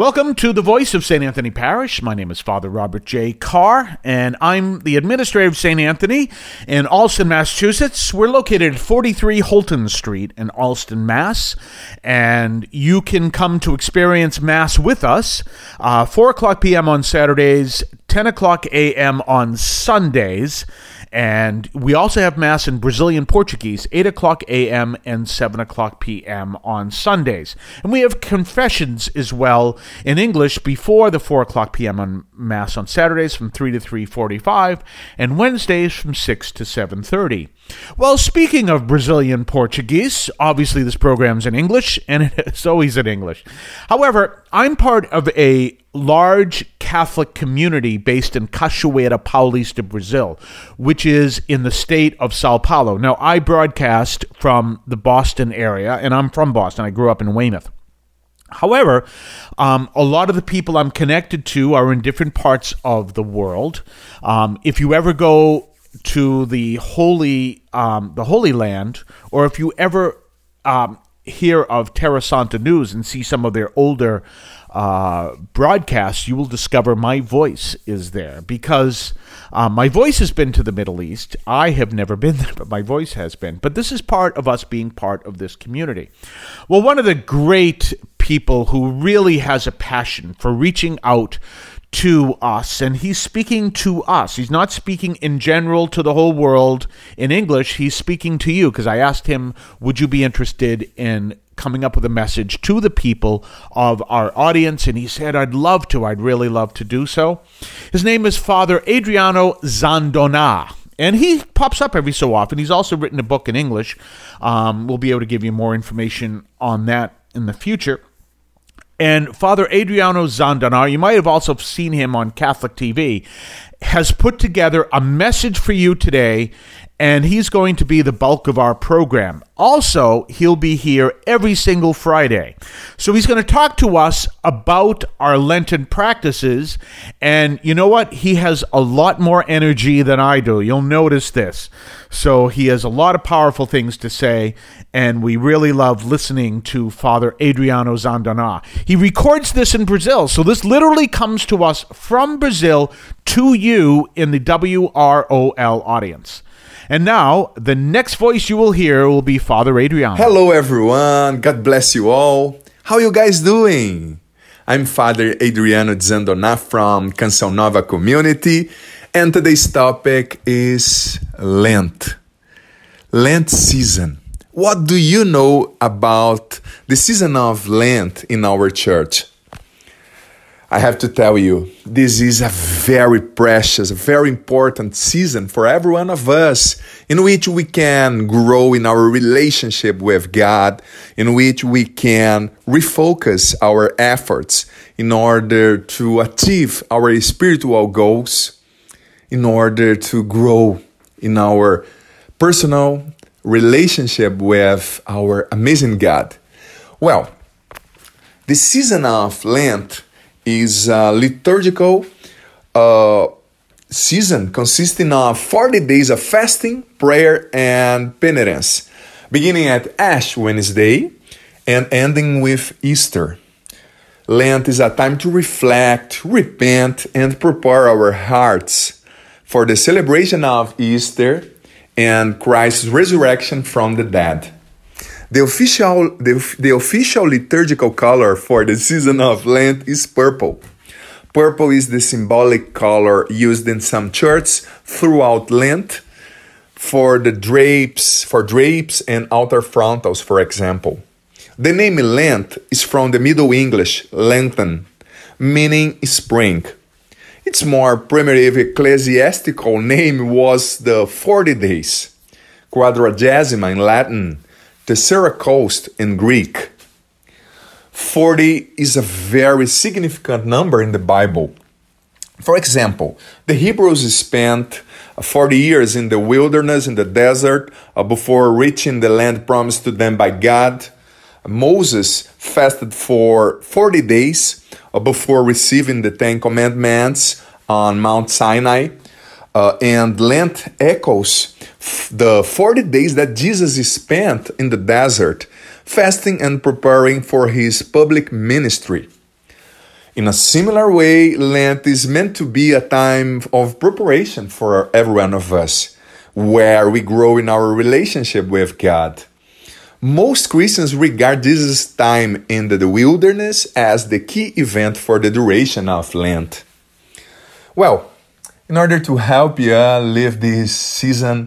Welcome to the Voice of St. Anthony Parish. My name is Father Robert J. Carr, and I'm the administrator of St. Anthony in Allston, Massachusetts. We're located at 43 Holton Street in Allston, Mass., and you can come to experience Mass with us 4 o'clock p.m. on Saturdays, 10 o'clock a.m. on Sundays, and we also have Mass in Brazilian Portuguese, 8 o'clock a.m. and 7 o'clock p.m. on Sundays. And we have confessions as well in English before the 4 o'clock p.m. on Mass on Saturdays from 3 to 3:45, and Wednesdays from 6 to 7:30. Well, speaking of Brazilian Portuguese, obviously this program's in English, and it's always in English. However, I'm part of a large Catholic community based in Cachoeira Paulista, Brazil, which is in the state of Sao Paulo. Now, I broadcast from the Boston area, and I'm from Boston. I grew up in Weymouth. However, a lot of the people I'm connected to are in different parts of the world. If you ever go to the Holy Land, or if you ever hear of Terra Santa News and see some of their older broadcasts, you will discover my voice is there, because my voice has been to the Middle East. I have never been there, but my voice has been. But this is part of us being part of this community. Well, one of the great people who really has a passion for reaching out to us, and he's speaking to us. He's not speaking in general to the whole world in English. He's speaking to you, because I asked him, would you be interested in coming up with a message to the people of our audience? And he said, I'd love to. I'd really love to do so. His name is Father Adriano Zandona, and he pops up every so often. He's also written a book in English. We'll be able to give you more information on that in the future. And Father Adriano Zandona, you might have also seen him on Catholic TV, has put together a message for you today, and he's going to be the bulk of our program. Also, he'll be here every single Friday. So he's going to talk to us about our Lenten practices, and you know what? He has a lot more energy than I do. You'll notice this. So he has a lot of powerful things to say, and we really love listening to Father Adriano Zandona. He records this in Brazil, so this literally comes to us from Brazil to you in the WROL audience. And now, the next voice you will hear will be Father Adriano. Hello, everyone. God bless you all. How you guys doing? I'm Father Adriano Zandona from Canção Nova community, and today's topic is Lent. Lent season. What do you know about the season of Lent in our church? I have to tell you, this is a very precious, very important season for every one of us, in which we can grow in our relationship with God, in which we can refocus our efforts in order to achieve our spiritual goals, in order to grow in our personal relationship with our amazing God. Well, the season of Lent is a liturgical season consisting of 40 days of fasting, prayer, and penitence, beginning at Ash Wednesday and ending with Easter. Lent is a time to reflect, repent, and prepare our hearts for the celebration of Easter and Christ's resurrection from the dead. The official liturgical color for the season of Lent is purple. Purple is the symbolic color used in some churches throughout Lent for drapes and altar frontals, for example. The name Lent is from the Middle English Lenten, meaning spring. Its more primitive ecclesiastical name was the 40 days, Quadragesima in Latin, Tesserakost in Greek. 40 is a very significant number in the Bible. For example, the Hebrews spent 40 years in the wilderness, in the desert, before reaching the land promised to them by God. Moses fasted for 40 days before receiving the Ten Commandments on Mount Sinai. And Lent echoes the 40 days that Jesus spent in the desert, fasting and preparing for his public ministry. In a similar way, Lent is meant to be a time of preparation for every one of us, where we grow in our relationship with God. Most Christians regard this time in the wilderness as the key event for the duration of Lent. Well, in order to help you live this season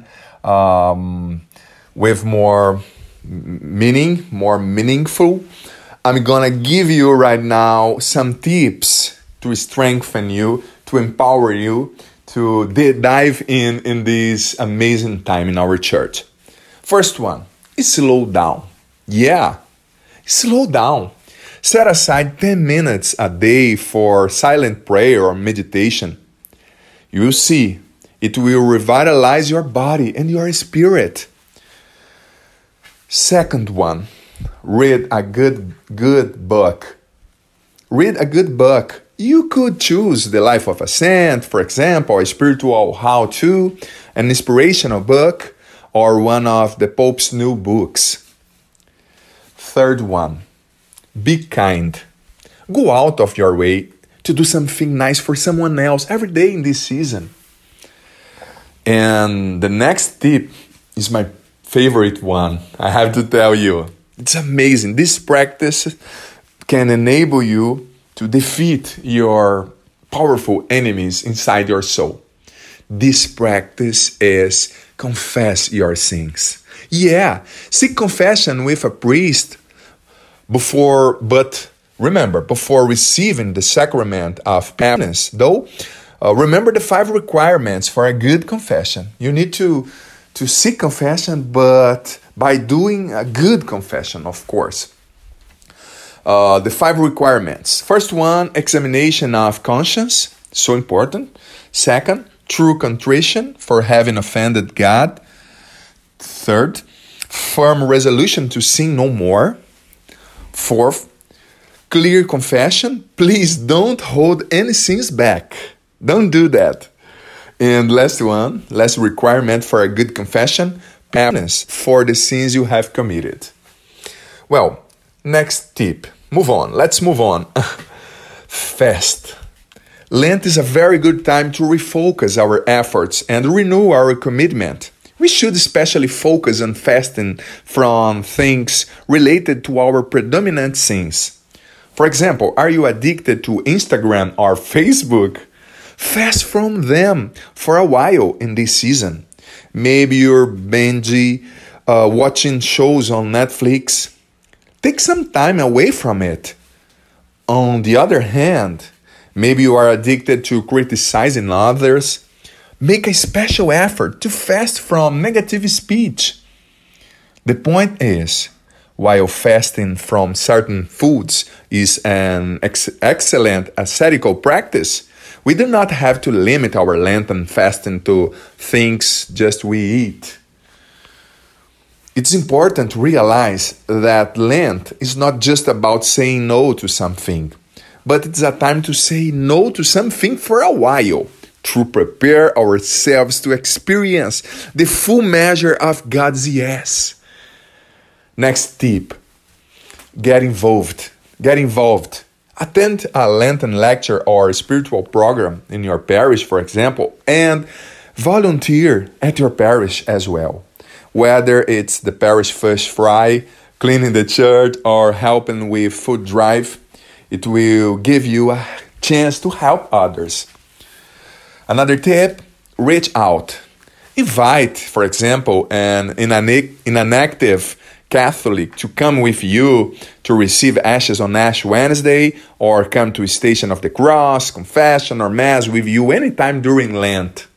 with more meaning, more meaningful, I'm gonna give you right now some tips to strengthen you, to empower you, to dive in this amazing time in our church. First one is slow down. Yeah, slow down. Set aside 10 minutes a day for silent prayer or meditation. You'll see, it will revitalize your body and your spirit. Second one, read a good book. Read a good book. You could choose The Life of a Saint, for example, a spiritual how-to, an inspirational book, or one of the Pope's new books. Third one, be kind. Go out of your way to do something nice for someone else every day in this season. And the next tip is my favorite one, I have to tell you. It's amazing. This practice can enable you to defeat your powerful enemies inside your soul. This practice is confess your sins. Yeah, seek confession with a priest but remember, before receiving the sacrament of penance, though, remember the 5 requirements for a good confession. You need to seek confession, but by doing a good confession, of course. The 5 requirements. First one, examination of conscience, so important. Second, true contrition for having offended God. Third, firm resolution to sin no more. Fourth, clear confession. Please don't hold any sins back. Don't do that. And last requirement for a good confession, penance for the sins you have committed. Well, next tip. Let's move on. Fast. Lent is a very good time to refocus our efforts and renew our commitment. We should especially focus on fasting from things related to our predominant sins. For example, are you addicted to Instagram or Facebook? Fast from them for a while in this season. Maybe you're binge watching shows on Netflix. Take some time away from it. On the other hand, maybe you are addicted to criticizing others. Make a special effort to fast from negative speech. The point is, while fasting from certain foods is an excellent ascetical practice, we do not have to limit our Lenten fasting to things just we eat. It's important to realize that Lent is not just about saying no to something, but it's a time to say no to something for a while, to prepare ourselves to experience the full measure of God's yes. Next tip, get involved. Attend a Lenten lecture or spiritual program in your parish, for example, and volunteer at your parish as well. Whether it's the parish fish fry, cleaning the church, or helping with food drive, it will give you a chance to help others. Another tip, reach out. Invite, for example, an inactive Catholic to come with you to receive ashes on Ash Wednesday, or come to a Station of the Cross, confession, or Mass with you anytime during Lent.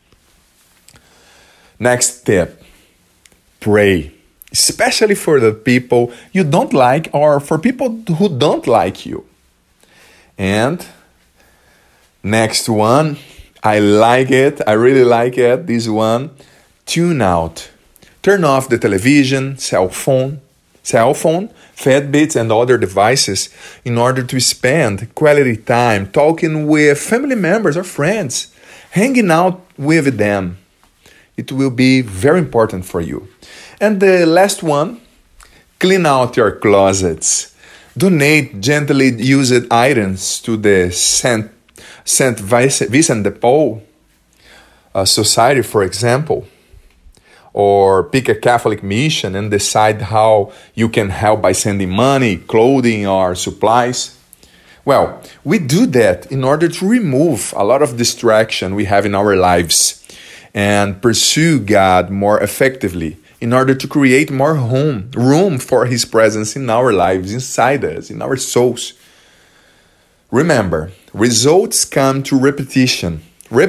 Next tip, pray. Especially for the people you don't like or for people who don't like you. And next one, I really like it, this one, tune out. Turn off the television, cell phone, Fitbits and other devices in order to spend quality time talking with family members or friends, hanging out with them. It will be very important for you. And the last one, clean out your closets. Donate gently used items to the Saint Vincent de Paul Society, for example. Or pick a Catholic mission and decide how you can help by sending money, clothing, or supplies. Well, we do that in order to remove a lot of distraction we have in our lives and pursue God more effectively in order to create more room for His presence in our lives, inside us, in our souls. Remember, results come through repetition.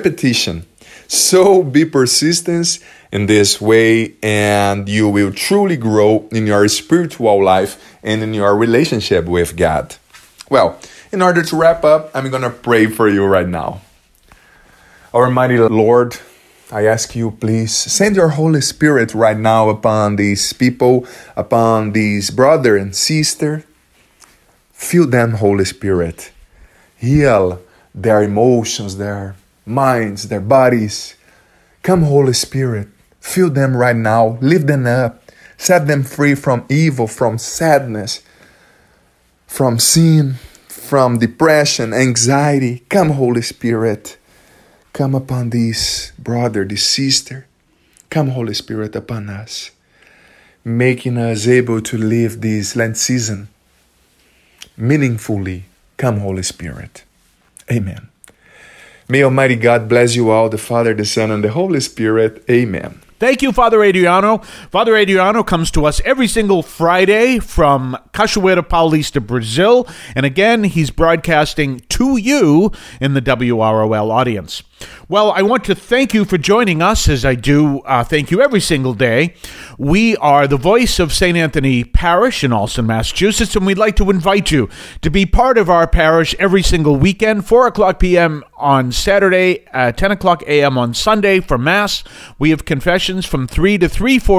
So be persistent in this way, and you will truly grow in your spiritual life and in your relationship with God. Well, in order to wrap up, I'm going to pray for you right now. Our mighty Lord, I ask you, please, send your Holy Spirit right now upon these people, upon these brother and sister. Fill them, Holy Spirit. Heal their emotions, their minds, their bodies. Come, Holy Spirit. Fill them right now. Lift them up. Set them free from evil, from sadness, from sin, from depression, anxiety. Come, Holy Spirit. Come upon this brother, this sister. Come, Holy Spirit, upon us, making us able to live this Lent season meaningfully. Come, Holy Spirit. Amen. May Almighty God bless you all, the Father, the Son, and the Holy Spirit. Amen. Thank you, Father Adriano. Father Adriano comes to us every single Friday from Cachoeira Paulista, Brazil. And again, he's broadcasting to you in the WROL audience. Well, I want to thank you for joining us, as I do thank you every single day. We are the voice of St. Anthony Parish in Allston, Massachusetts, and we'd like to invite you to be part of our parish every single weekend, 4 o'clock p.m. on Saturday, 10 o'clock a.m. on Sunday for Mass. We have confessions from 3 to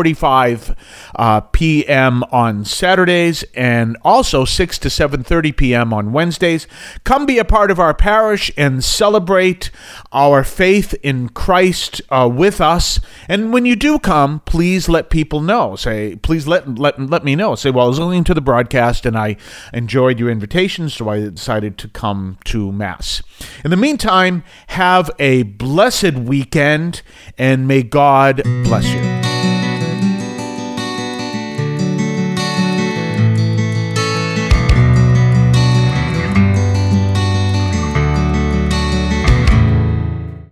3:45 p.m. on Saturdays, and also 6 to 7:30 p.m. on Wednesdays. Come be a part of our parish and celebrate our faith in Christ with us. And when you do come, please let people know. Say, please let me know. Say, well, I was listening to the broadcast and I enjoyed your invitation, so I decided to come to Mass. In the meantime, have a blessed weekend, and may God bless you.